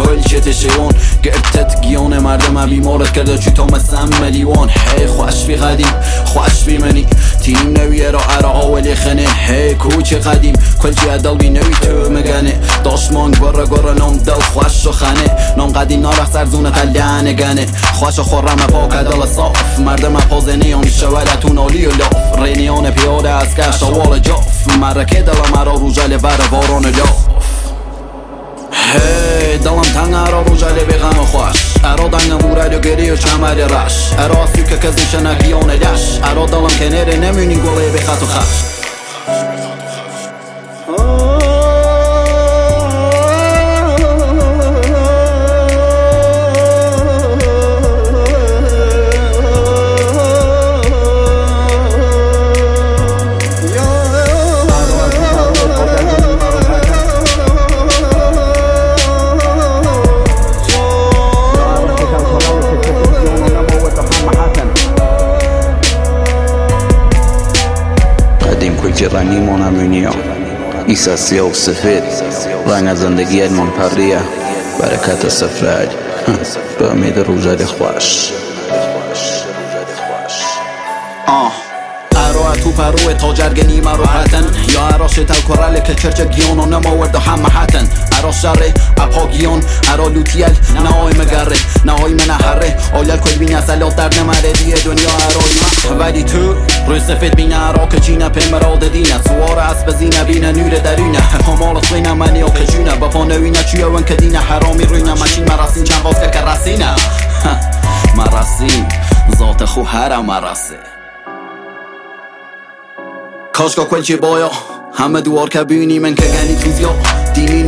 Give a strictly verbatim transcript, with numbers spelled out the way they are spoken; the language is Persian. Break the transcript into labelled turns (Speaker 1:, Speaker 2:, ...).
Speaker 1: کلچه تشیون گرتت گیان مردم بیمارت کرده چی تو مثل ملیون هی خوش بی قدیم خوش بی منی تیم نویه را ارا آولی خنه هی کوچه قدیم کلچه ادل بی نوی تو مگنه داشت مانگ برا گرا نام دل خوش و خنه نام قدیم نارخ سرزونه قلانه گنه خوش و خورم پاک دل صاف مردم پازنیان شولتون آلی و لاف رینیان پیاده از کش وال جاف مرکه دل مرا رو جل بر واران لاف هی دلم تنگ ارا رو جل بی غم و خوش ارا دنگ مورد و گری و چمر رش ارا اصلی که کسی شنکیان دش ارا دلم کنره نمونی گله بی خط و خش
Speaker 2: رنگی مونمونیا ایسا سیاه و سفید رنگ زندگی ادمان پریه برکت سفرج به امید روزد خوش
Speaker 1: آه ارا تو پروه تاجرگ نیمه رو حتن یا ارا شتل کرله که چرچه گیان و نماورد و همه حتن ارا شره اپا گیان ارا لوتیل نهای مگره نهای منحره آیل کل بین اصلات در نمره دیه دنیا ارای من ولی تو روی سفید بینه ارا که چینه پیمراد دینه سوار اسب زینه بینه نور درینه همالت بینه منی و کجونه بپا نوینه چیه ون که دینه حرامی روینه مشین مرسین چند واسه که رسینه مرسین ذات خو هر مرسه کاشگاه کلچه بایا همه دوار که بینی من که گنی توزیا دیمین